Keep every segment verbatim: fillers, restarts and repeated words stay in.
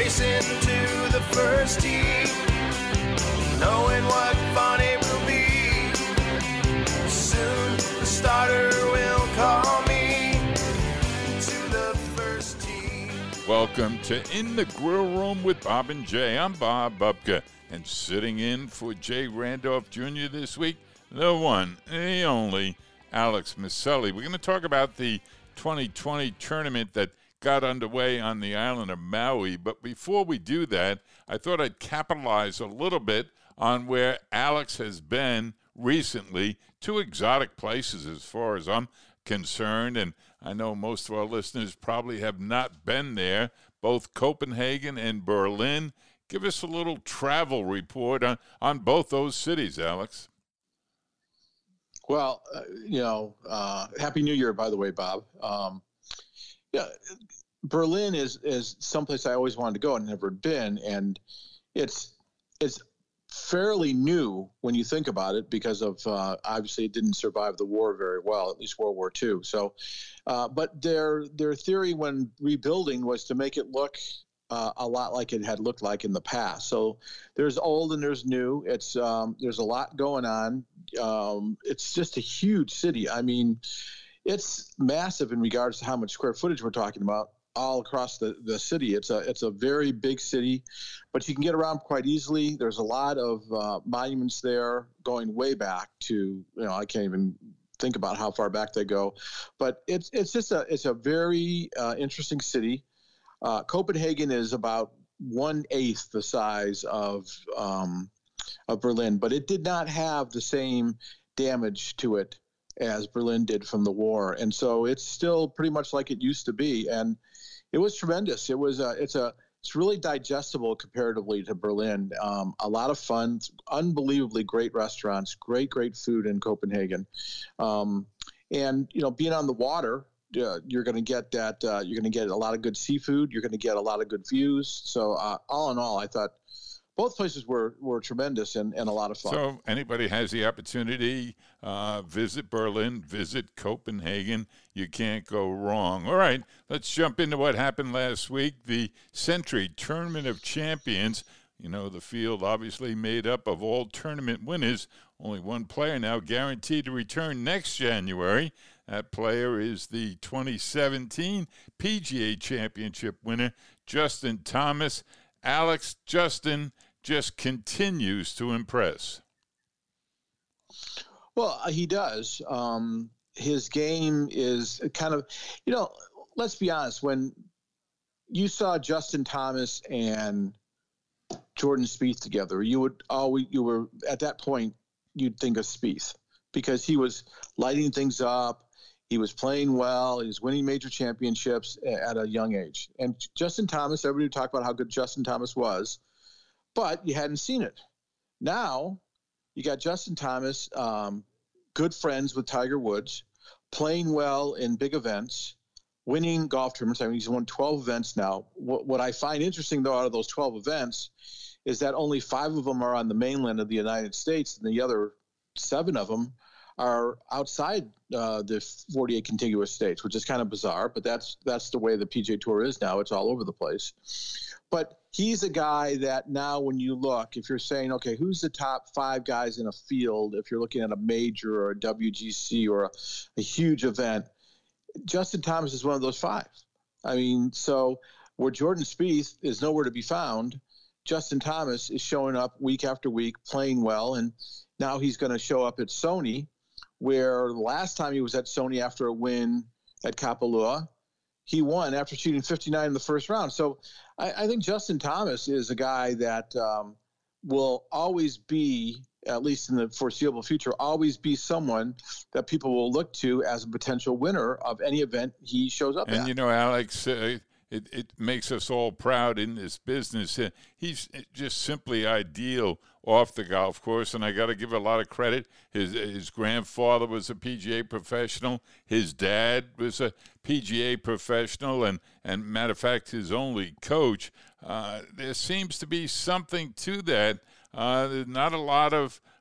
racing to the first tee, knowing what fun it will be. Soon the starter will call me to the first tee. Welcome to In the Grill Room with Bob and Jay. I'm Bob Bubka, and sitting in for Jay Randolph Junior this week, the one, the only, Alex Maselli. We're going to talk about the twenty twenty tournament that got underway on the island of Maui. But before we do that, I thought I'd capitalize a little bit on where Alex has been recently. Two exotic places as far as I'm concerned, and I know most of our listeners probably have not been there, both Copenhagen and Berlin. Give us a little travel report on, on both those cities, Alex. Well, uh, you know, uh, Happy New Year, by the way, Bob. Um, yeah, Berlin is is someplace I always wanted to go and never been, and it's it's fairly new when you think about it because of uh, obviously it didn't survive the war very well, at least World War Two. So, uh, but their their theory when rebuilding was to make it look Uh, a lot like it had looked like in the past. So there's old and there's new. It's um, there's a lot going on. Um, it's just a huge city. I mean, it's massive in regards to how much square footage we're talking about all across the, the city. It's a it's a very big city, but you can get around quite easily. There's a lot of uh, monuments there going way back to, you know, I can't even think about how far back they go, but it's it's just a it's a very uh, interesting city. Uh, Copenhagen is about one eighth the size of um, of Berlin, but it did not have the same damage to it as Berlin did from the war, and so it's still pretty much like it used to be. And it was tremendous. It was a, it's a it's really digestible comparatively to Berlin. Um, a lot of fun, unbelievably great restaurants, great great food in Copenhagen, um, and you know being on the water. Uh, you're going to get that. Uh, you're going to get a lot of good seafood. You're going to get a lot of good views. So uh, all in all, I thought both places were, were tremendous and, and a lot of fun. So anybody has the opportunity, uh, visit Berlin, visit Copenhagen. You can't go wrong. All right, let's jump into what happened last week. The Sentry Tournament of Champions. You know, the field obviously made up of all tournament winners. Only one player now guaranteed to return next January. That player is the twenty seventeen P G A Championship winner, Justin Thomas. Alex, Justin just continues to impress. Well, he does. Um, his game is kind of, you know, let's be honest. When you saw Justin Thomas and Jordan Spieth together, you would always, you were at that point, you'd think of Spieth because he was lighting things up. He was playing well. He was winning major championships at a young age. And Justin Thomas, everybody would talk about how good Justin Thomas was, but you hadn't seen it. Now you got Justin Thomas, um, good friends with Tiger Woods, playing well in big events, winning golf tournaments. I mean, he's won twelve events now. What, what I find interesting, though, out of those twelve events is that only five of them are on the mainland of the United States, and the other seven of them are outside uh, the forty-eight contiguous states, which is kind of bizarre, but that's that's the way the P G A Tour is now. It's all over the place. But he's a guy that now when you look, if you're saying, okay, who's the top five guys in a field, if you're looking at a major or a W G C or a, a huge event, Justin Thomas is one of those five. I mean, so where Jordan Spieth is nowhere to be found, Justin Thomas is showing up week after week, playing well, and now he's going to show up at Sony, where the last time he was at Sony after a win at Kapalua, he won after shooting fifty-nine in the first round. So I, I think Justin Thomas is a guy that um, will always be, at least in the foreseeable future, always be someone that people will look to as a potential winner of any event he shows up and at. And, you know, Alex, uh, it, it makes us all proud in this business. Uh, he's just simply ideal off the golf course, and I got to give a lot of credit. His his grandfather was a P G A professional. His dad was a P G A professional, and, and matter of fact, his only coach. Uh, there seems to be something to that. Uh, there's not a lot of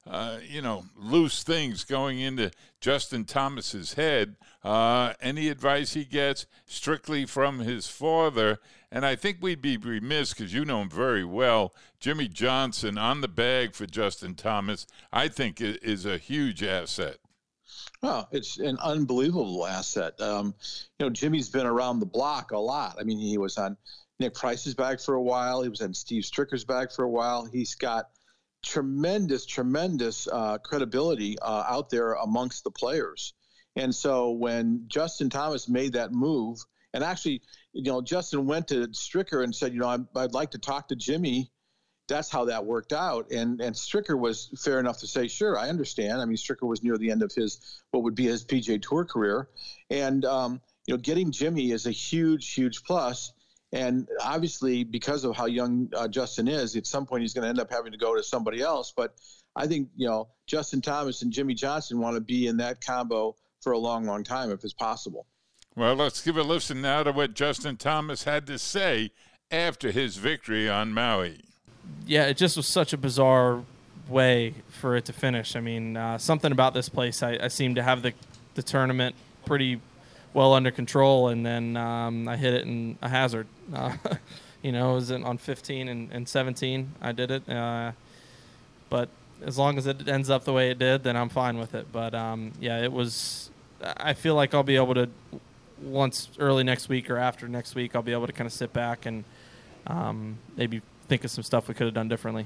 uh, you know, loose things going into Justin Thomas's head. Uh, any advice he gets strictly from his father. And I think we'd be remiss, because you know him very well, Jimmy Johnson on the bag for Justin Thomas, I think is a huge asset. Oh, it's an unbelievable asset. Um, you know, Jimmy's been around the block a lot. I mean, he was on Nick Price's bag for a while. He was on Steve Stricker's bag for a while. He's got tremendous, tremendous uh, credibility uh, out there amongst the players. And so when Justin Thomas made that move, and actually, you know, Justin went to Stricker and said, you know, I'd, I'd like to talk to Jimmy. That's how that worked out. And and Stricker was fair enough to say, sure, I understand. I mean, Stricker was near the end of his, what would be his P G A Tour career. And, um, you know, getting Jimmy is a huge, huge plus. And obviously, because of how young uh, Justin is, at some point he's going to end up having to go to somebody else. But I think, you know, Justin Thomas and Jimmy Johnson want to be in that combo for a long, long time if it's possible. Well, let's give a listen now to what Justin Thomas had to say after his victory on Maui. Yeah, it just was such a bizarre way for it to finish. I mean, uh, something about this place, I, I seemed to have the, the tournament pretty well under control, and then um, I hit it in a hazard. Uh, you know, it was in, on fifteen and, and seventeen I did it. Uh, but as long as it ends up the way it did, then I'm fine with it. But, um, yeah, it was – I feel like I'll be able to – once early next week or after next week, I'll be able to kind of sit back and um, maybe – think of some stuff we could have done differently.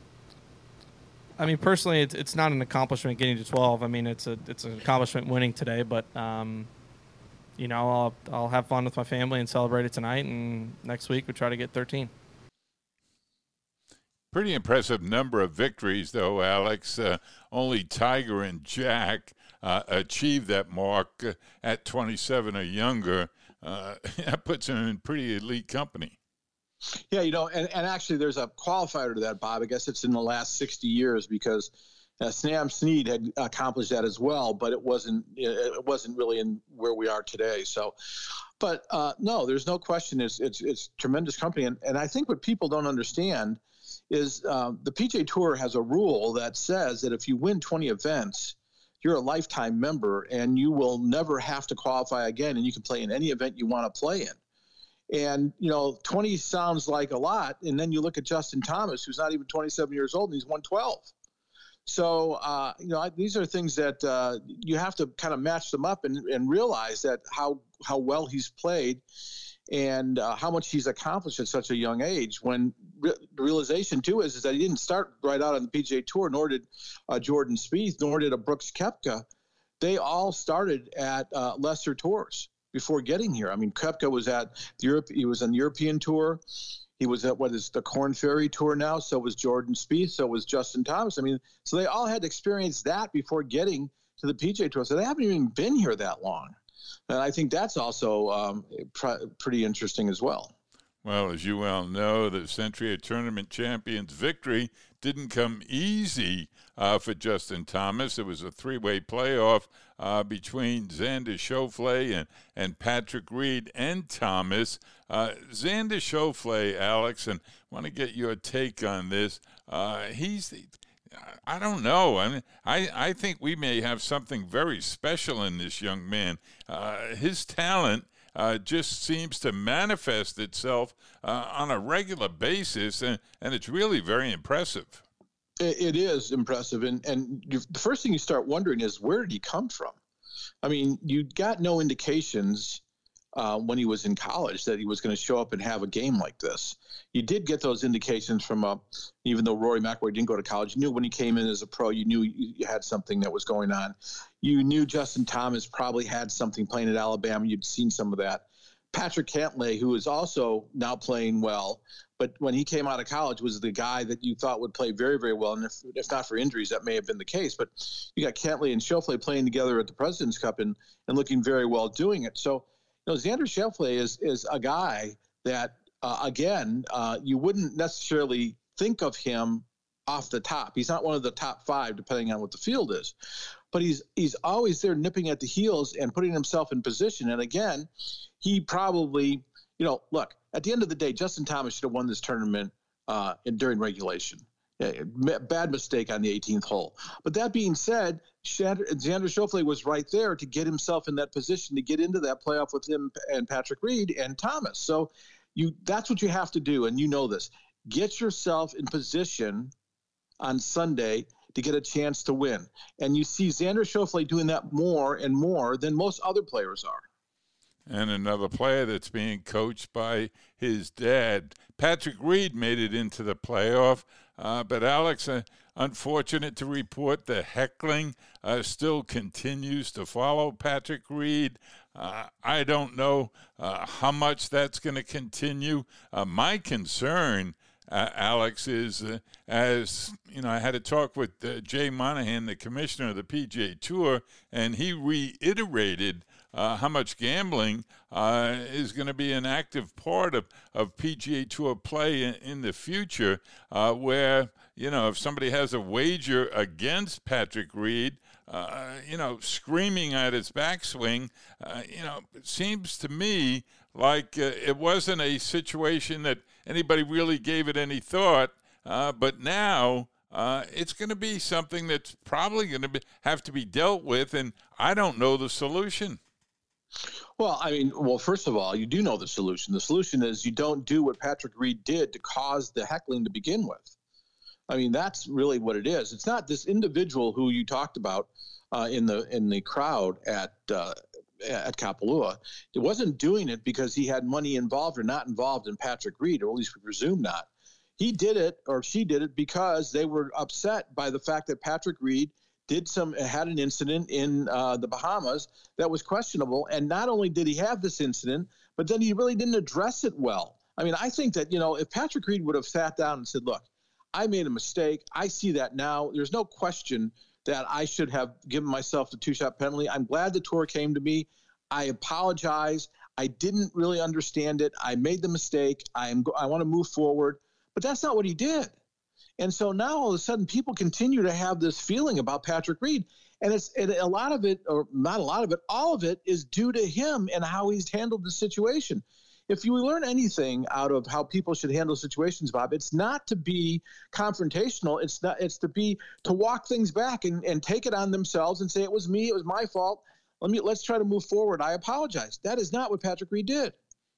I mean, personally, it's it's not an accomplishment getting to twelve. I mean, it's a it's an accomplishment winning today, but um, you know, I'll I'll have fun with my family and celebrate it tonight, and next week we try to get thirteen. Pretty impressive number of victories, though, Alex. Uh, only Tiger and Jack uh, achieved that mark at twenty-seven or younger. Uh, that puts them in pretty elite company. Yeah, you know, and, and actually there's a qualifier to that, Bob. I guess it's in the last sixty years because uh, Sam Snead had accomplished that as well, but it wasn't it wasn't really in where we are today. So, but uh, no, there's no question. It's it's it's tremendous company, and and I think what people don't understand is um, the P G A Tour has a rule that says that if you win twenty events, you're a lifetime member, and you will never have to qualify again, and you can play in any event you want to play in. And, you know, twenty sounds like a lot. And then you look at Justin Thomas, who's not even twenty-seven years old, and he's won twelve. So, uh, you know, these are things that uh, you have to kind of match them up and, and realize that how, how well he's played and uh, how much he's accomplished at such a young age. When re- the realization, too, is, is that he didn't start right out on the P G A Tour, nor did uh, Jordan Spieth, nor did a Brooks Koepka. They all started at uh, lesser tours before getting here. I mean, Koepka was at Europe. He was on the European Tour. He was at what is the Korn Ferry Tour now. So was Jordan Spieth. So was Justin Thomas. I mean, so they all had experienced that before getting to the P G A Tour. So they haven't even been here that long. And I think that's also um, pr- pretty interesting as well. Well, as you well know, the Century Tournament Champions victory didn't come easy uh, for Justin Thomas. It was a three-way playoff uh, between Xander Schauffele and, and Patrick Reed and Thomas. Uh, Xander Schauffele, Alex, and I want to get your take on this. Uh, he's, I don't know. I mean, I, I think we may have something very special in this young man. Uh, his talent Uh, just seems to manifest itself uh, on a regular basis, and, and it's really very impressive. It, it is impressive, and, and you, the first thing you start wondering is, where did he come from? I mean, you got no indications uh, when he was in college that he was going to show up and have a game like this. You did get those indications from, uh, even though Rory McIlroy didn't go to college, you knew when he came in as a pro, you knew you had something that was going on. You knew Justin Thomas probably had something playing at Alabama. You'd seen some of that. Patrick Cantlay, who is also now playing well, but when he came out of college was the guy that you thought would play very, very well. And if, if not for injuries, that may have been the case. But you got Cantlay and Schauffele playing together at the President's Cup and, and looking very well doing it. So, you know, Xander Schauffele is, is a guy that, uh, again, uh, you wouldn't necessarily think of him off the top. He's not one of the top five, depending on what the field is. But he's he's always there nipping at the heels and putting himself in position. And again, he probably, you know, look, at the end of the day, Justin Thomas should have won this tournament uh, in, during regulation. Bad mistake on the eighteenth hole. But that being said, Xander Schauffele was right there to get himself in that position to get into that playoff with him and Patrick Reed and Thomas. So you that's what you have to do, and you know this. Get yourself in position on Sunday to get a chance to win. And you see Xander Schauffele doing that more and more than most other players are. And another player that's being coached by his dad. Patrick Reed made it into the playoff, uh, but Alex, uh, unfortunate to report the heckling uh, still continues to follow Patrick Reed. Uh, I don't know uh, how much that's going to continue. Uh, my concern, uh, Alex, is uh, as you know, I had a talk with uh, Jay Monahan, the commissioner of the P G A Tour, and he reiterated Uh, how much gambling uh, is going to be an active part of, of P G A Tour play in, in the future, uh, where, you know, if somebody has a wager against Patrick Reed, uh, you know, screaming at his backswing, uh, you know, it seems to me like uh, it wasn't a situation that anybody really gave it any thought, uh, but now uh, it's going to be something that's probably going to have to be dealt with, and I don't know the solution. Well, I mean, well, first of all, you do know the solution. The solution is you don't do what Patrick Reed did to cause the heckling to begin with. I mean, that's really what it is. It's not this individual who you talked about uh, in the in the crowd at uh, at Kapalua. It wasn't doing it because he had money involved or not involved in Patrick Reed, or at least we presume not. He did it, or she did it, because they were upset by the fact that Patrick Reed did some had an incident in uh, the Bahamas that was questionable. And not only did he have this incident, but then he really didn't address it well. I mean, I think that, you know, if Patrick Reed would have sat down and said, look, I made a mistake. I see that now. There's no question that I should have given myself the two-shot penalty. I'm glad the tour came to me. I apologize. I didn't really understand it. I made the mistake. I am. I want to move forward. But that's not what he did. And so now all of a sudden people continue to have this feeling about Patrick Reed. And it's and a lot of it, or not a lot of it, all of it is due to him and how he's handled the situation. If you learn anything out of how people should handle situations, Bob, it's not to be confrontational. It's not. It's to be to walk things back and, and take it on themselves and say, it was me. It was my fault. Let me let's try to move forward. I apologize. That is not what Patrick Reed did.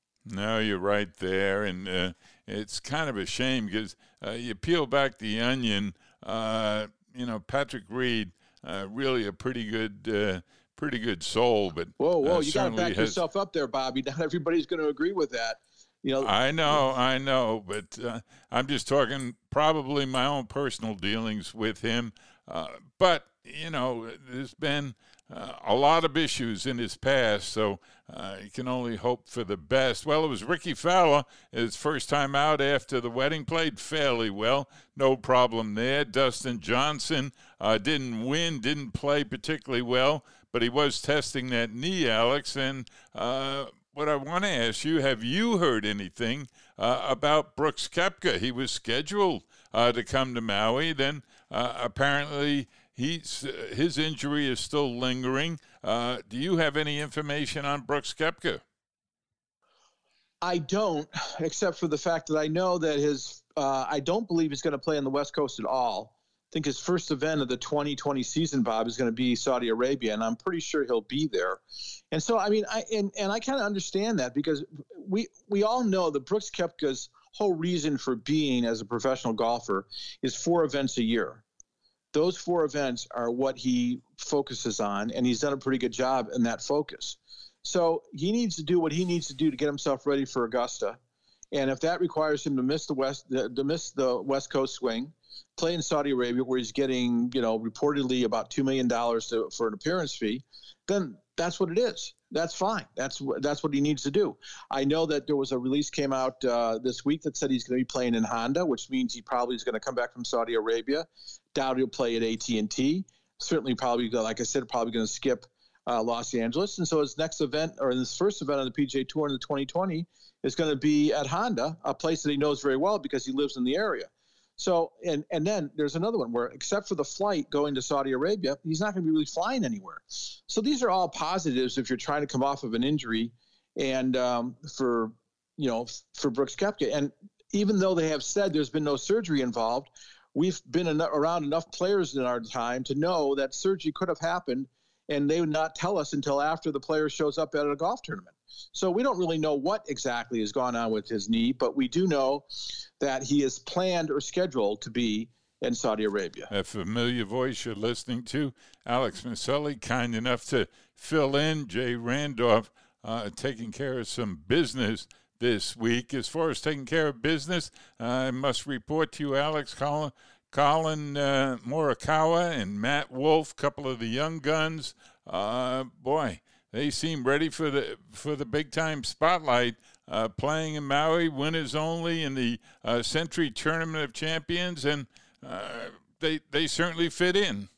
No, you're right there. And uh, it's kind of a shame because uh, you peel back the onion, uh, you know, Patrick Reed, uh, really a pretty good uh, pretty good soul. But Whoa, whoa, uh, you got to back has, yourself up there, Bobby. Not everybody's going to agree with that. You know, I know, I know, but uh, I'm just talking probably my own personal dealings with him. Uh, but, you know, there's been uh, a lot of issues in his past, so uh, you can only hope for the best. Well, it was Ricky Fowler, his first time out after the wedding, played fairly well. No problem there. Dustin Johnson uh, didn't win, didn't play particularly well, but he was testing that knee, Alex, and uh, what I want to ask you, have you heard anything uh, about Brooks Koepka? He was scheduled uh, to come to Maui. Then uh, apparently he's, uh, his injury is still lingering. Uh, do you have any information on Brooks Koepka? I don't, except for the fact that I know that his uh, – I don't believe he's going to play on the West Coast at all. I think his first event of the twenty twenty season, Bob, is going to be Saudi Arabia, and I'm pretty sure he'll be there. And so, I mean, I and, and I kind of understand that because we we all know that Brooks Koepka's whole reason for being as a professional golfer is four events a year. Those four events are what he focuses on, and he's done a pretty good job in that focus. So he needs to do what he needs to do to get himself ready for Augusta. And if that requires him to miss the West to miss the West Coast swing, play in Saudi Arabia where he's getting, you know, reportedly about two million dollars to, for an appearance fee, then that's what it is. That's fine. That's that's what he needs to do. I know that there was a release came out uh, this week that said he's going to be playing in Honda, which means he probably is going to come back from Saudi Arabia. Doubt he'll play at A T and T. Certainly probably, like I said, probably going to skip uh, Los Angeles. And so his next event, or his first event on the P G A Tour in the twenty twenty, is going to be at Honda, a place that he knows very well because he lives in the area. So, and, and then there's another one where, except for the flight going to Saudi Arabia, he's not going to be really flying anywhere. So these are all positives if you're trying to come off of an injury and um, for, you know, for Brooks Koepka. And even though they have said there's been no surgery involved, we've been en- around enough players in our time to know that surgery could have happened, and they would not tell us until after the player shows up at a golf tournament. So we don't really know what exactly has gone on with his knee, but we do know that he is planned or scheduled to be in Saudi Arabia. A familiar voice you're listening to, Alex Maselli, kind enough to fill in. Jay Randolph uh, taking care of some business this week. As far as taking care of business, uh, I must report to you, Alex, Colin, Colin uh, Morikawa and Matt Wolff, couple of the young guns. Uh, boy, they seem ready for the for the big time spotlight. Uh, playing in Maui, winners only in the uh, Century Tournament of Champions, and uh, they they certainly fit in.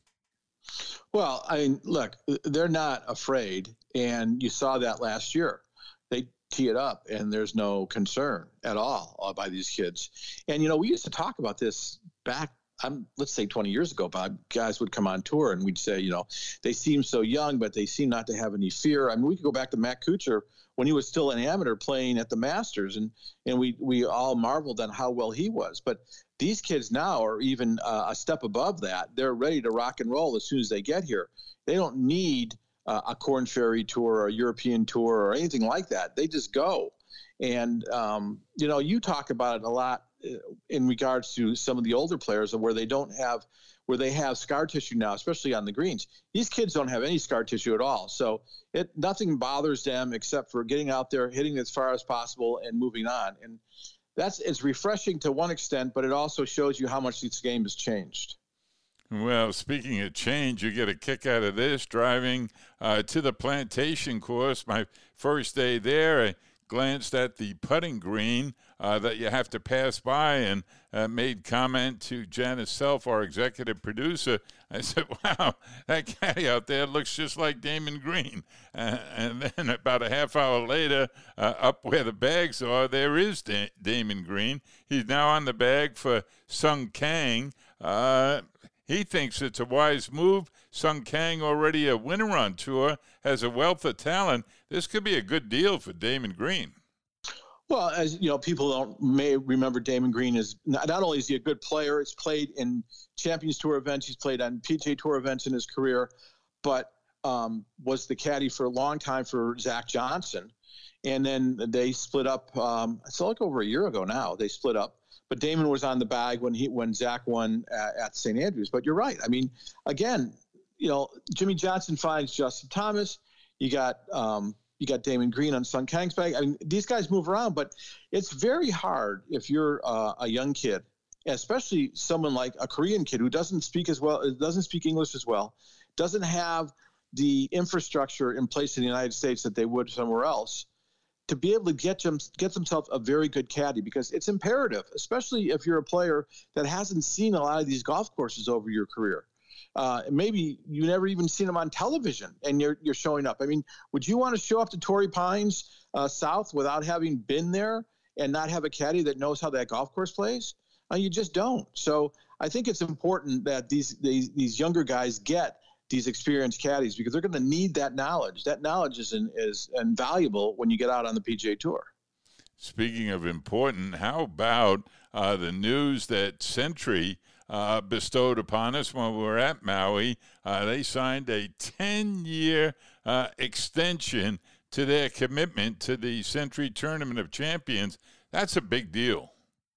Well, I mean, look, they're not afraid, and you saw that last year. They tee it up, and there's no concern at all uh, by these kids. And, you know, we used to talk about this back, um, let's say twenty years ago, Bob. Guys would come on tour, and we'd say, you know, they seem so young, but they seem not to have any fear. I mean, we could go back to Matt Kuchar when he was still an amateur playing at the Masters, and, and we, we all marveled on how well he was. But these kids now are even uh, a step above that. They're ready to rock and roll as soon as they get here. They don't need uh, a Korn Ferry Tour or a European Tour or anything like that. They just go. And, um, you know, you talk about it a lot in regards to some of the older players where they don't have, where they have scar tissue now, especially on the greens. These kids don't have any scar tissue at all. So it nothing bothers them except for getting out there, hitting as far as possible and moving on. And that's, it's refreshing to one extent, but it also shows you how much this game has changed. Well, speaking of change, you get a kick out of this, driving uh, to the Plantation course. My first day there, I glanced at the putting green uh, that you have to pass by and uh, made comment to Janice Self, our executive producer. I said, wow, that caddy out there looks just like Damon Green. Uh, and then about a half hour later, uh, up where the bags are, there is da- Damon Green. He's now on the bag for Sung Kang. Uh, he thinks it's a wise move. Sung Kang, already a winner on tour, has a wealth of talent. This could be a good deal for Damon Green. Well, as you know, people don't may remember Damon Green as not, not only is he a good player, he's played in Champions Tour events, he's played on P G A Tour events in his career, but um, was the caddy for a long time for Zach Johnson. And then they split up. Um, it's like over a year ago now. They split up. But Damon was on the bag when he when Zach won at, at Saint Andrews. But you're right. I mean, again, you know, Jimmy Johnson finds Justin Thomas. You got um, you got Damon Green on Sung Kang's bag. I mean, these guys move around, but it's very hard if you're uh, a young kid, especially someone like a Korean kid who doesn't speak as well, doesn't speak English as well, doesn't have the infrastructure in place in the United States that they would somewhere else, to be able to get them, get themselves a very good caddy, because it's imperative, especially if you're a player that hasn't seen a lot of these golf courses over your career. Uh, maybe you never even seen them on television, and you're you're showing up. I mean, would you want to show up to Torrey Pines uh, South without having been there and not have a caddy that knows how that golf course plays? Uh, you just don't. So I think it's important that these these, these younger guys get these experienced caddies, because they're going to need that knowledge. That knowledge is in, is invaluable when you get out on the P G A Tour. Speaking of important, how about uh, the news that Century uh, bestowed upon us when we were at Maui? Uh, they signed a ten-year uh, extension to their commitment to the Century Tournament of Champions. That's a big deal.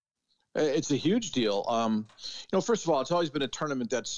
It's a huge deal. Um, you know, first of all, it's always been a tournament that's,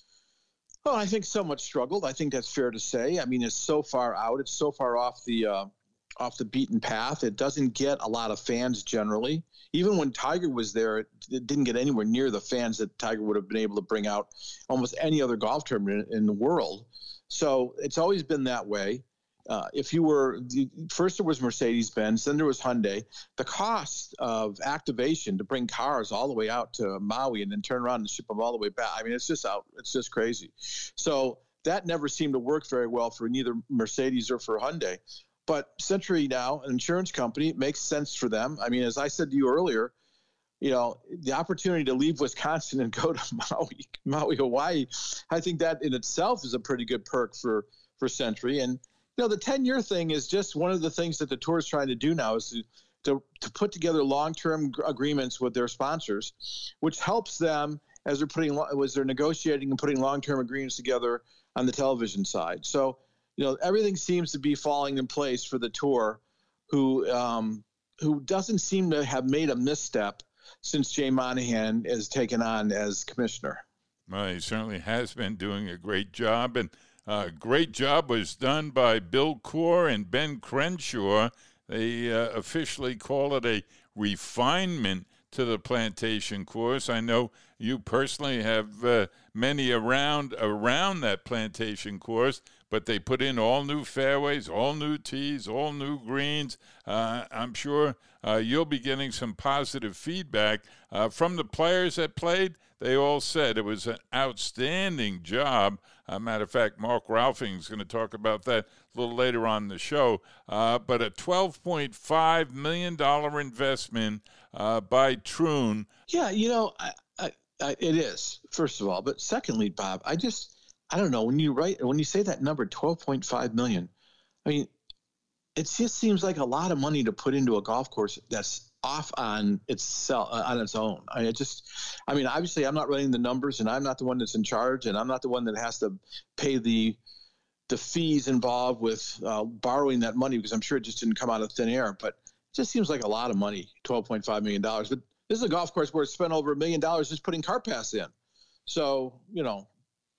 well, I think somewhat struggled. I think that's fair to say. I mean, it's so far out. It's so far off the uh, off the beaten path. It doesn't get a lot of fans generally. Even when Tiger was there, it, it didn't get anywhere near the fans that Tiger would have been able to bring out almost any other golf tournament in the world. So it's always been that way. Uh, if you were – first there was Mercedes-Benz, then there was Hyundai. The cost of activation to bring cars all the way out to Maui and then turn around and ship them all the way back, I mean, it's just out. It's just crazy. So that never seemed to work very well for neither Mercedes or for Hyundai. But Century now, an insurance company, it makes sense for them. I mean, as I said to you earlier, you know, the opportunity to leave Wisconsin and go to Maui, Maui, Hawaii, I think that in itself is a pretty good perk for, for Century. And you know, the ten-year thing is just one of the things that the tour is trying to do now, is to, to, to put together long-term g- agreements with their sponsors, which helps them as they're putting was they're negotiating and putting long-term agreements together on the television side. So, you know, everything seems to be falling in place for the tour, who um, who doesn't seem to have made a misstep since Jay Monahan has taken on as commissioner. Well, he certainly has been doing a great job, and a uh, great job was done by Bill Coore and Ben Crenshaw. They uh, officially call it a refinement to the plantation course. I know you personally have uh, many around around that plantation course, but they put in all new fairways, all new tees, all new greens. Uh, I'm sure uh, you'll be getting some positive feedback uh, from the players that played. They all said it was an outstanding job. Uh, matter of fact, Mark Ralphing is going to talk about that a little later on in the show. Uh, but a twelve point five million dollars investment uh, by Troon. Yeah, you know, I, I, I, it is, first of all. But secondly, Bob, I just, I don't know, when you write, when you say that number, twelve point five million dollars, I mean, it just seems like a lot of money to put into a golf course that's off on itself, uh, on its own. I just, I mean, obviously I'm not running the numbers and I'm not the one that's in charge and I'm not the one that has to pay the, the fees involved with uh, borrowing that money, because I'm sure it just didn't come out of thin air, but it just seems like a lot of money, twelve point five million dollars. But this is a golf course where it's spent over a million dollars just putting cart paths in. So, you know,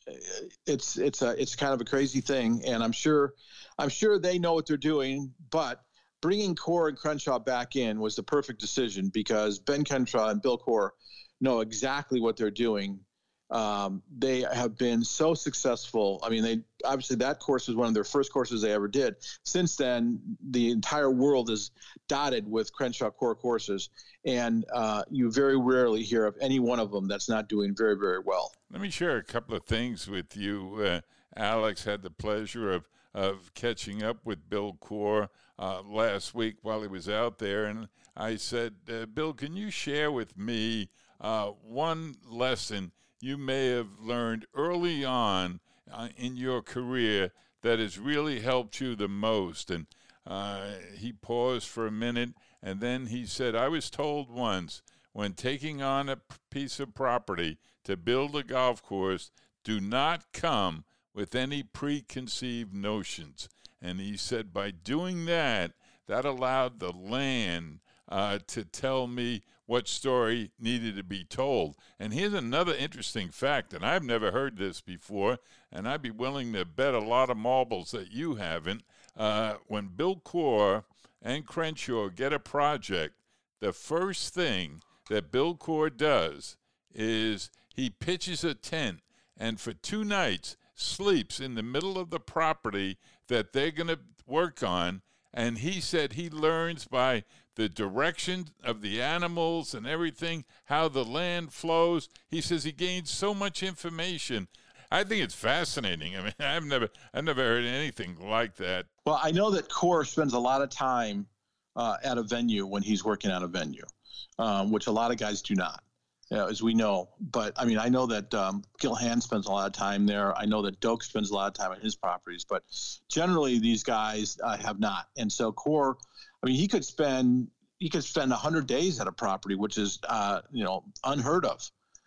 it's, it's a, it's kind of a crazy thing. And I'm sure, I'm sure they know what they're doing, but bringing Coore and Crenshaw back in was the perfect decision, because Ben Crenshaw and Bill Coore know exactly what they're doing. Um, they have been so successful. I mean, they obviously that course was one of their first courses they ever did. Since then, the entire world is dotted with Crenshaw Coore courses, and uh, you very rarely hear of any one of them that's not doing very, very well. Let me share a couple of things with you. Uh, Alex had the pleasure of of catching up with Bill Coore uh, last week while he was out there, and I said, uh, Bill, can you share with me uh, one lesson you may have learned early on uh, in your career that has really helped you the most? And uh, he paused for a minute, and then he said, I was told once, when taking on a piece of property to build a golf course, do not come with any preconceived notions. And he said by doing that, that allowed the land uh, to tell me what story needed to be told. And here's another interesting fact, and I've never heard this before, and I'd be willing to bet a lot of marbles that you haven't. Uh, when Bill Coore and Crenshaw get a project, the first thing that Bill Coore does is he pitches a tent, and for two nights sleeps in the middle of the property that they're going to work on. And he said he learns by the direction of the animals and everything, how the land flows. He says he gains so much information. I think it's fascinating. I mean, I've never, I've never heard anything like that. Well, I know that Coore spends a lot of time uh, at a venue when he's working on a venue, um, which a lot of guys do not. Yeah, as we know. But, I mean, I know that um, Gil Hand spends a lot of time there. I know that Doak spends a lot of time on his properties. But generally, these guys uh, have not. And so Coore, I mean, he could spend he could spend one hundred days at a property, which is, uh, you know, unheard of.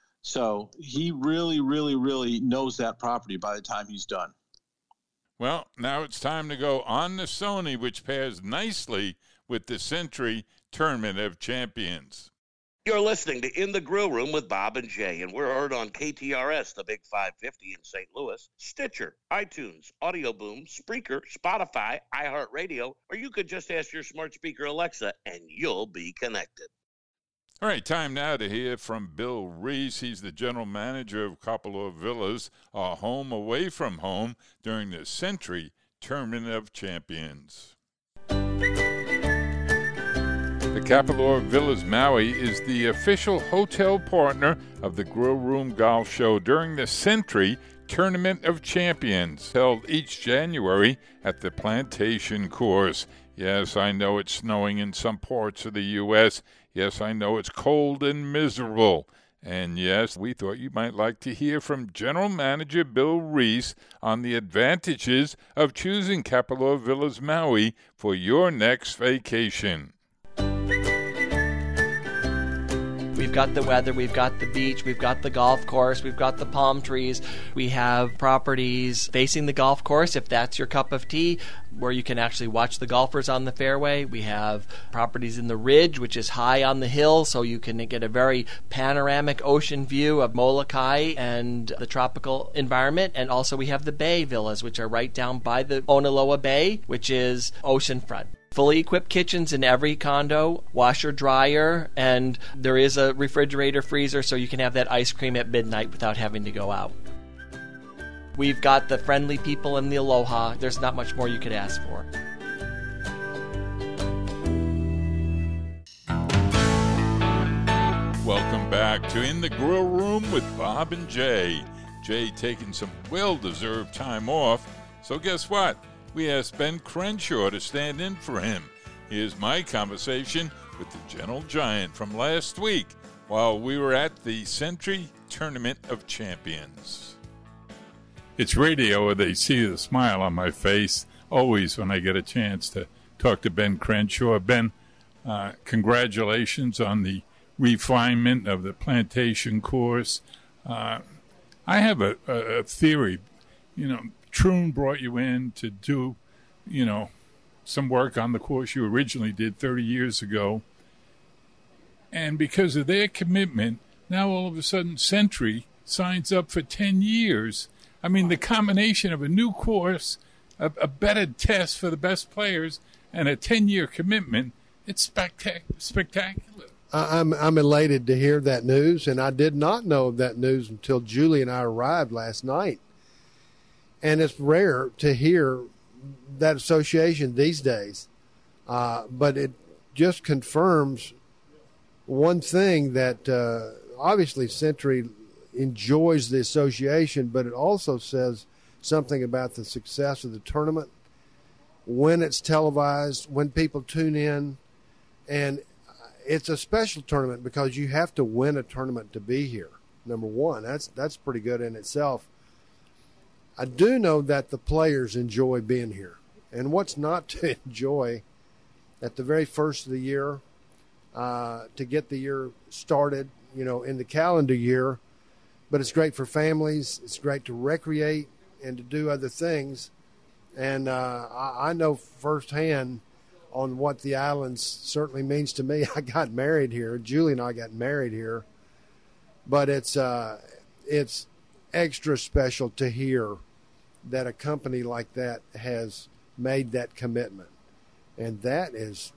So he really, really, really knows that property by the time he's done. Well, now it's time to go on the Sony, which pairs nicely with the Sentry Tournament of Champions. You're listening to In the Grill Room with Bob and Jay, and we're heard on K T R S, the Big five fifty in Saint Louis, Stitcher, iTunes, Audio Boom, Spreaker, Spotify, iHeartRadio, or you could just ask your smart speaker Alexa, and you'll be connected. All right, time now to hear from Bill Reese. He's the general manager of Kapalua Villas, a home away from home during the Sentry Tournament of Champions. The Kapalua Villas Maui is the official hotel partner of the Grill Room Golf Show during the Sentry Tournament of Champions, held each January at the Plantation Course. Yes, I know it's snowing in some parts of the U S Yes, I know it's cold and miserable. And yes, we thought you might like to hear from General Manager Bill Reese on the advantages of choosing Kapalua Villas Maui for your next vacation. We've got the weather, we've got the beach, we've got the golf course, we've got the palm trees. We have properties facing the golf course, if that's your cup of tea, where you can actually watch the golfers on the fairway. We have properties in the Ridge, which is high on the hill, so you can get a very panoramic ocean view of Molokai and the tropical environment. And also we have the Bay Villas, which are right down by the Onaloa Bay, which is oceanfront. Fully equipped kitchens in every condo, washer, dryer, and there is a refrigerator freezer so you can have that ice cream at midnight without having to go out. We've got the friendly people and the aloha. There's not much more you could ask for. Welcome back to In the Grill Room with Bob and Jay. Jay taking some well-deserved time off, so guess what? We asked Ben Crenshaw to stand in for him. Here's my conversation with the Gentle Giant from last week while we were at the Sentry Tournament of Champions. It's radio, they see the smile on my face always when I get a chance to talk to Ben Crenshaw. Ben, uh, congratulations on the refinement of the plantation course. Uh, I have a, a theory, you know, Troon brought you in to do, you know, some work on the course you originally did thirty years ago. And because of their commitment, now all of a sudden Sentry signs up for ten years. I mean, the combination of a new course, a, a better test for the best players, and a ten-year commitment, it's spectac- spectacular. I'm I'm elated to hear that news, and I did not know of that news until Julie and I arrived last night. And it's rare to hear that association these days, uh, but it just confirms one thing that uh, obviously Sentry enjoys the association, but it also says something about the success of the tournament, when it's televised, when people tune in, and it's a special tournament because you have to win a tournament to be here. Number one, that's that's pretty good in itself. I do know that the players enjoy being here. And what's not to enjoy at the very first of the year, uh, to get the year started, you know, in the calendar year. But it's great for families. It's great to recreate and to do other things. And uh, I, I know firsthand on what the islands certainly means to me. I got married here. Julie and I got married here. But it's uh, it's extra special to hear that a company like that has made that commitment. And that is,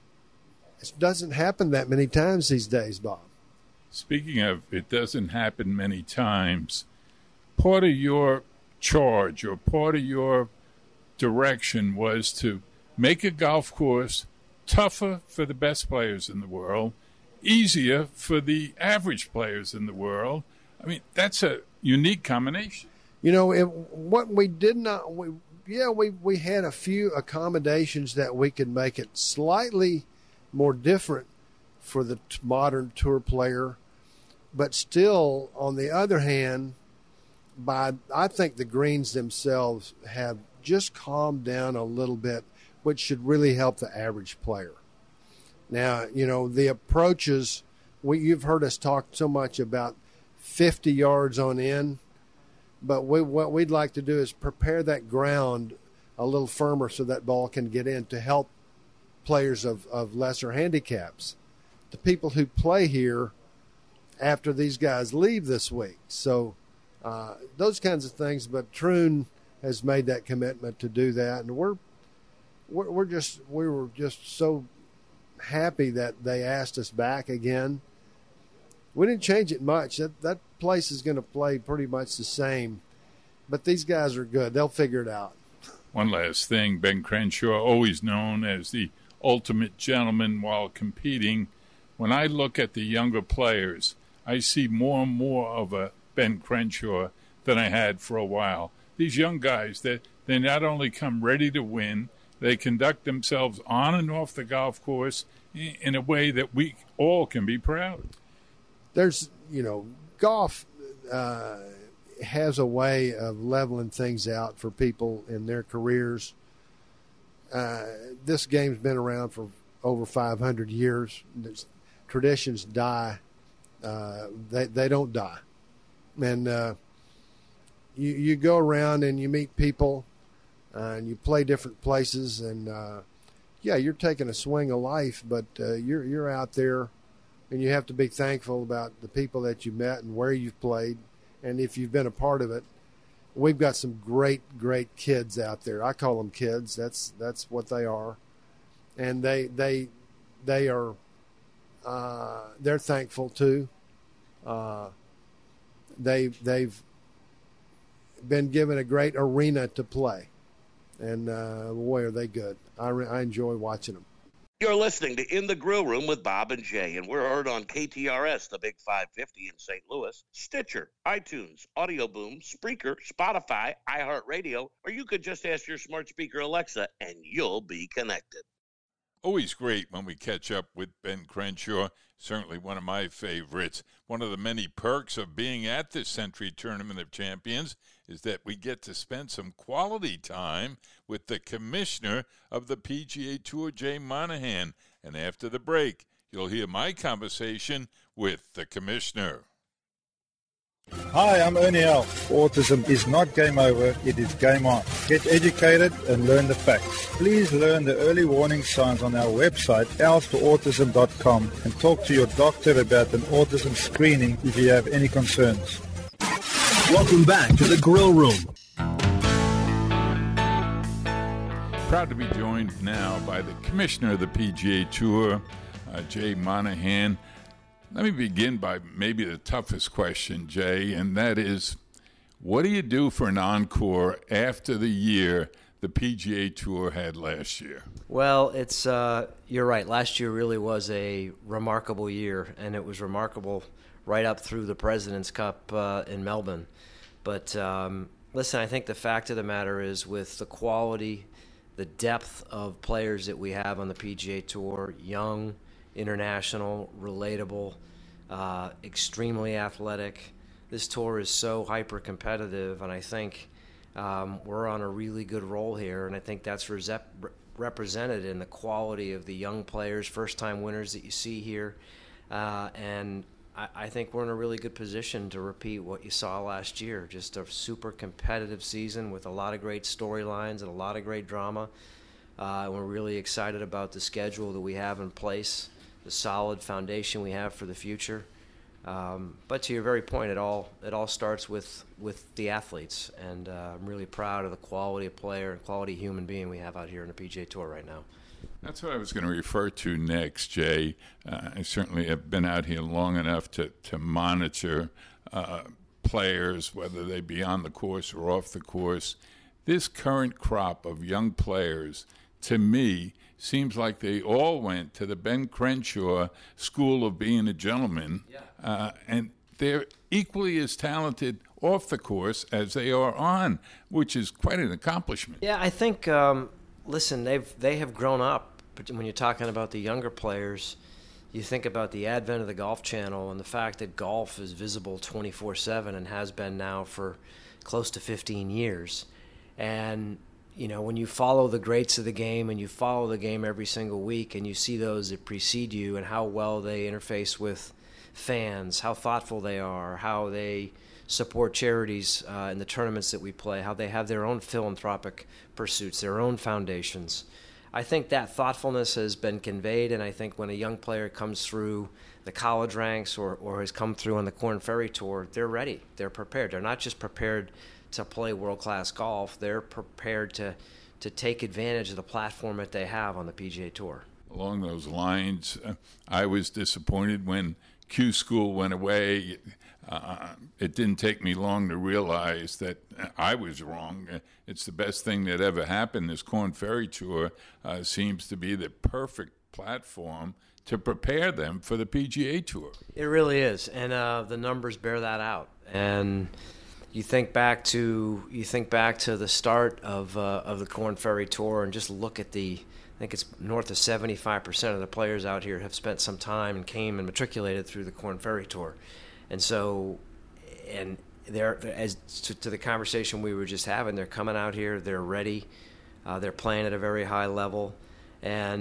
it doesn't happen that many times these days, Bob. Speaking of it doesn't happen many times, part of your charge or part of your direction was to make a golf course tougher for the best players in the world, easier for the average players in the world. I mean, that's a unique combination. You know, it, what we did not, we, yeah, we, we had a few accommodations that we could make it slightly more different for the t- modern tour player. But still, on the other hand, by I think the greens themselves have just calmed down a little bit, which should really help the average player. Now, you know, the approaches, we, you've heard us talk so much about fifty yards on in. But we, what we'd like to do is prepare that ground a little firmer so that ball can get in to help players of, of lesser handicaps, the people who play here after these guys leave this week. So uh, those kinds of things. But Troon has made that commitment to do that, and we're we're, we're just we were just so happy that they asked us back again. We didn't change it much. That that place is going to play pretty much the same, but these guys are good. They'll figure it out. One last thing, Ben Crenshaw, always known as the ultimate gentleman while competing. When I look at the younger players, I see more and more of a Ben Crenshaw than I had for a while. These young guys, they, they not only come ready to win, they conduct themselves on and off the golf course in a way that we all can be proud of. There's, you know, golf uh, has a way of leveling things out for people in their careers. Uh, this game's been around for over five hundred years. There's, traditions die Uh, they they don't die, and uh, you you go around and you meet people, uh, and you play different places, and uh, yeah, you're taking a swing of life, but uh, you're you're out there, and you have to be thankful about the people that you met and where you've played, and if you've been a part of it. We've got some great great kids out there. I call them kids. That's that's what they are, and they they they are uh, they're thankful too. Uh, they they've been given a great arena to play, and uh, boy, are they good. I, re- I enjoy watching them. You're listening to In the Grill Room with Bob and Jay, and we're heard on K T R S, the Big five fifty in Saint Louis, Stitcher, iTunes, Audio Boom, Spreaker, Spotify, iHeartRadio, or you could just ask your smart speaker Alexa, and you'll be connected. Always great when we catch up with Ben Crenshaw. Certainly one of my favorites. One of the many perks of being at this Century Tournament of Champions is that we get to spend some quality time with the commissioner of the P G A Tour, Jay Monahan. And after the break, you'll hear my conversation with the commissioner. Hi, I'm Ernie Els. Autism is not game over, it is game on. Get educated and learn the facts. Please learn the early warning signs on our website, els for autism dot com, and talk to your doctor about an autism screening if you have any concerns. Welcome back to the Grill Room. Proud to be joined now by the commissioner of the P G A Tour, uh, Jay Monahan. Let me begin by maybe the toughest question, Jay, and that is, what do you do for an encore after the year the P G A Tour had last year? Well, it's uh, you're right. Last year really was a remarkable year, and it was remarkable right up through the President's Cup uh, in Melbourne. But um, listen, I think the fact of the matter is, with the quality, the depth of players that we have on the P G A Tour, young, international, relatable, uh, extremely athletic. This tour is so hyper-competitive, and I think um, we're on a really good roll here, and I think that's re- represented in the quality of the young players, first-time winners that you see here, uh, and I, I think we're in a really good position to repeat what you saw last year, just a super competitive season with a lot of great storylines and a lot of great drama. Uh, we're really excited about the schedule that we have in place, the solid foundation we have for the future. Um, but to your very point, it all it all starts with, with the athletes, and uh, I'm really proud of the quality of player and quality human being we have out here in the P G A Tour right now. That's what I was going to refer to next, Jay. Uh, I certainly have been out here long enough to, to monitor uh, players, whether they be on the course or off the course. This current crop of young players, to me, seems like they all went to the Ben Crenshaw School of Being a Gentleman, yeah. uh, and they're equally as talented off the course as they are on, which is quite an accomplishment. Yeah, I think, um, listen, they've they have grown up. But when you're talking about the younger players, you think about the advent of the Golf Channel and the fact that golf is visible twenty-four seven and has been now for close to fifteen years. And you know, when you follow the greats of the game and you follow the game every single week and you see those that precede you and how well they interface with fans, how thoughtful they are, how they support charities uh, in the tournaments that we play, how they have their own philanthropic pursuits, their own foundations. I think that thoughtfulness has been conveyed, and I think when a young player comes through the college ranks or, or has come through on the Korn Ferry Tour, they're ready. They're prepared. They're not just prepared to play world-class golf, they're prepared to to take advantage of the platform that they have on the P G A Tour. Along those lines, uh, I was disappointed when Q School went away. Uh, it didn't take me long to realize that I was wrong. It's the best thing that ever happened. This Korn Ferry Tour uh, seems to be the perfect platform to prepare them for the P G A Tour. It really is, and uh, the numbers bear that out. And You think back to you think back to the start of uh, of the Korn Ferry Tour, and just look at the. I think it's north of seventy-five percent of the players out here have spent some time and came and matriculated through the Korn Ferry Tour, and so, and they're as to, to the conversation we were just having. They're coming out here. They're ready. Uh, they're playing at a very high level, and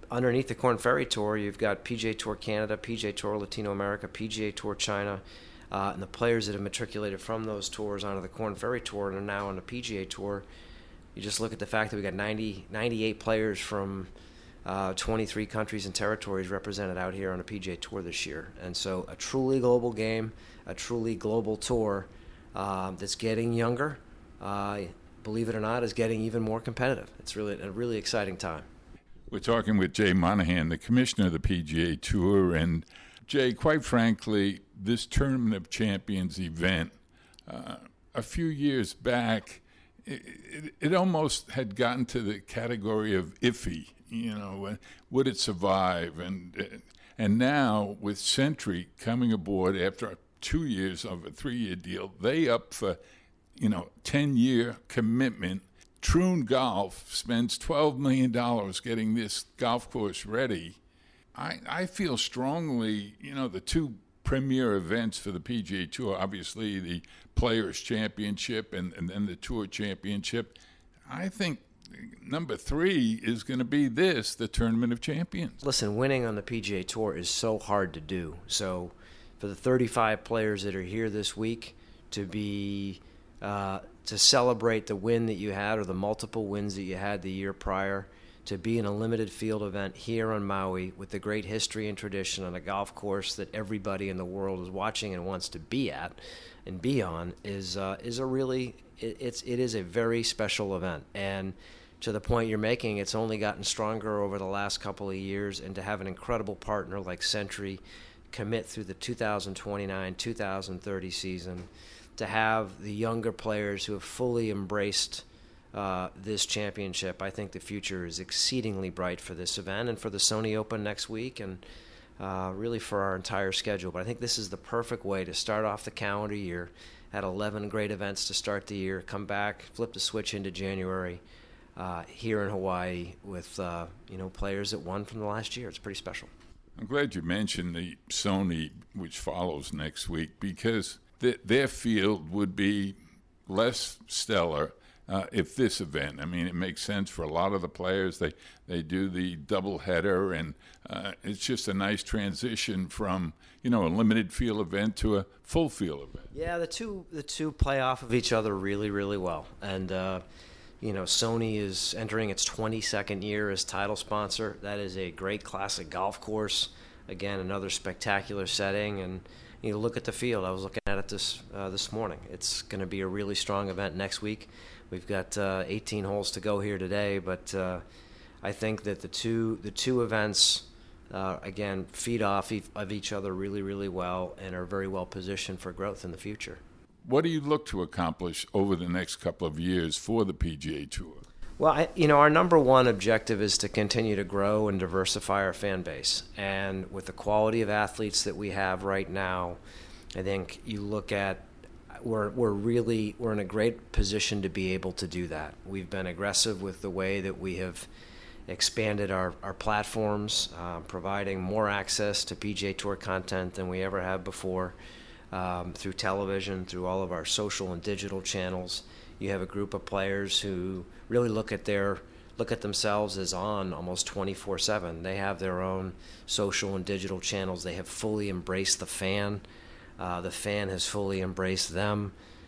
underneath the Korn Ferry Tour, you've got P G A Tour Canada, P G A Tour Latino America, P G A Tour China, uh, and the players that have matriculated from those tours onto the Korn Ferry Tour and are now on the P G A Tour. You just look at the fact that we got ninety, ninety-eight players from uh, twenty-three countries and territories represented out here on the P G A Tour this year. And so a truly global game, a truly global tour uh, that's getting younger, uh, believe it or not, is getting even more competitive. It's really a really exciting time. We're talking with Jay Monahan, the commissioner of the P G A Tour. And Jay, quite frankly, this Tournament of Champions event, uh, a few years back, it, it, it almost had gotten to the category of iffy. You know, would it survive? And and now with Sentry coming aboard after two years of a three-year deal, they up for, you know, ten-year commitment. Troon Golf spends twelve million dollars getting this golf course ready. I, I feel strongly, you know, the two premier events for the P G A Tour, obviously the Players' Championship and, and then the Tour Championship. I think number three is going to be this, the Tournament of Champions. Listen, winning on the P G A Tour is so hard to do. So for the thirty-five players that are here this week to be uh, to celebrate the win that you had or the multiple wins that you had the year prior, to be in a limited field event here on Maui with the great history and tradition on a golf course that everybody in the world is watching and wants to be at and be on is uh, is a really it, it's it is a very special event. And to the point you're making, it's only gotten stronger over the last couple of years, and to have an incredible partner like Sentry commit through the two thousand twenty-nine two thousand thirty season, to have the younger players who have fully embraced uh, this championship, I think the future is exceedingly bright for this event and for the Sony Open next week, and uh, really for our entire schedule. But I think this is the perfect way to start off the calendar year. Had eleven great events to start the year, come back, flip the switch into January uh, here in Hawaii with uh, you know players that won from the last year. It's pretty special. I'm glad you mentioned the Sony, which follows next week, because th- their field would be less stellar uh, if this event. I mean, it makes sense for a lot of the players. They they do the doubleheader, and uh, it's just a nice transition from, you know, a limited field event to a full field event. Yeah, the two the two play off of each other really, really well. And uh, you know, Sony is entering its twenty-second year as title sponsor. That is a great classic golf course. Again, another spectacular setting. And you look at the field. I was looking at it this uh, this morning. It's going to be a really strong event next week. We've got uh, eighteen holes to go here today, but uh, I think that the two the two events uh, again feed off e- of each other really, really well, and are very well positioned for growth in the future. What do you look to accomplish over the next couple of years for the P G A Tour? Well, I, you know, our number one objective is to continue to grow and diversify our fan base. And with the quality of athletes that we have right now, I think you look at we're we're really we're in a great position to be able to do that. We've been aggressive with the way that we have expanded our, our platforms, uh, providing more access to P G A Tour content than we ever have before. Um, through television, through all of our social and digital channels. You have a group of players who really look at their look at themselves as on almost twenty-four seven. They have their own social and digital channels. They have fully embraced the fan. Uh, the fan has fully embraced them.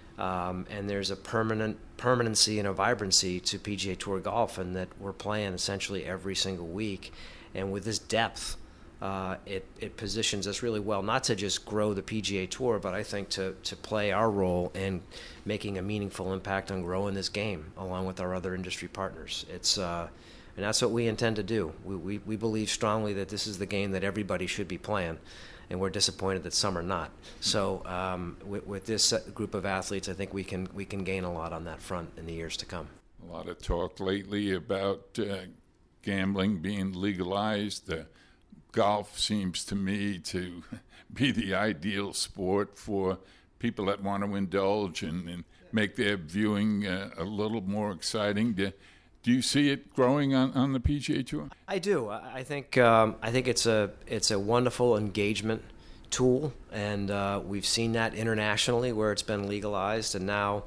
Um, and there's a permanent permanency and a vibrancy to P G A Tour golf, and that we're playing essentially every single week. And with this depth, Uh, it, it positions us really well, not to just grow the P G A Tour, but I think to, to play our role in making a meaningful impact on growing this game along with our other industry partners. It's uh, and that's what we intend to do. We, we we believe strongly that this is the game that everybody should be playing, and we're disappointed that some are not. So um, with, with this group of athletes, I think we can we can gain a lot on that front in the years to come. A lot of talk lately about uh, gambling being legalized. Uh, Golf seems to me to be the ideal sport for people that want to indulge and, and make their viewing uh, a little more exciting. Do, do you see it growing on, on the P G A Tour? I do. I think um, I think it's a it's a wonderful engagement tool, and uh, we've seen that internationally where it's been legalized, and now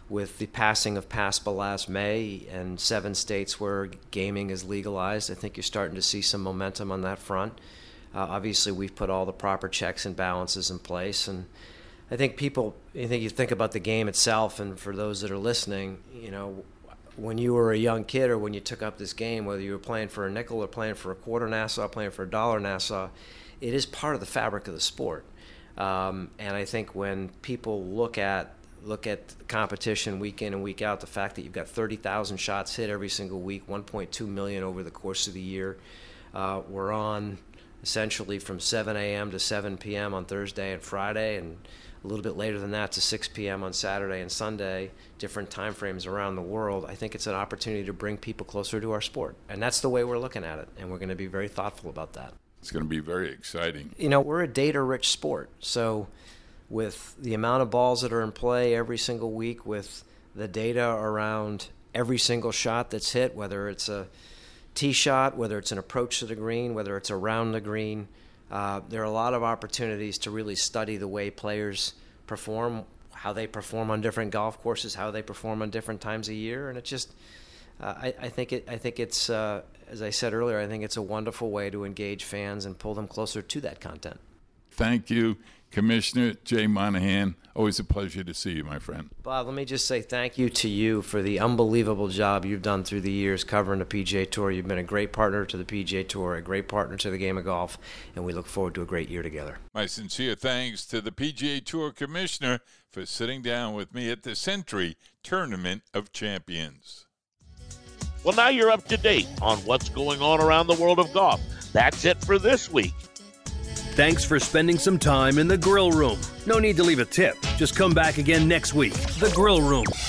with the passing of PASPA last May and seven states where gaming is legalized, I think you're starting to see some momentum on that front. Uh, obviously, we've put all the proper checks and balances in place, and I think people, I think you think about the game itself, and for those that are listening, you know, when you were a young kid or when you took up this game, whether you were playing for a nickel or playing for a quarter Nassau, playing for a dollar Nassau, it is part of the fabric of the sport. Um, and I think when people look at look at the competition week in and week out, the fact that you've got thirty thousand shots hit every single week, one point two million over the course of the year, uh, we're on essentially from seven a.m. to seven p.m. on Thursday and Friday, and a little bit later than that to six p.m. on Saturday and Sunday, different time frames around the world. I think it's an opportunity to bring people closer to our sport. And that's the way we're looking at it, and we're going to be very thoughtful about that. It's going to be very exciting. You know, we're a data-rich sport, so with the amount of balls that are in play every single week, with the data around every single shot that's hit, whether it's a tee shot, whether it's an approach to the green, whether it's around the green, Uh, there are a lot of opportunities to really study the way players perform, how they perform on different golf courses, how they perform on different times of year, and it just, uh, I, I think it, I think it's, uh, as I said earlier, I think it's a wonderful way to engage fans and pull them closer to that content. Thank you, Commissioner Jay Monahan. Always a pleasure to see you, my friend. Bob, let me just say thank you to you for the unbelievable job you've done through the years covering the P G A Tour. You've been a great partner to the P G A Tour, a great partner to the game of golf, and we look forward to a great year together. My sincere thanks to the P G A Tour Commissioner for sitting down with me at the Sentry Tournament of Champions. Well, now you're up to date on what's going on around the world of golf. That's it for this week. Thanks for spending some time in the Grill Room. No need to leave a tip. Just come back again next week. The Grill Room.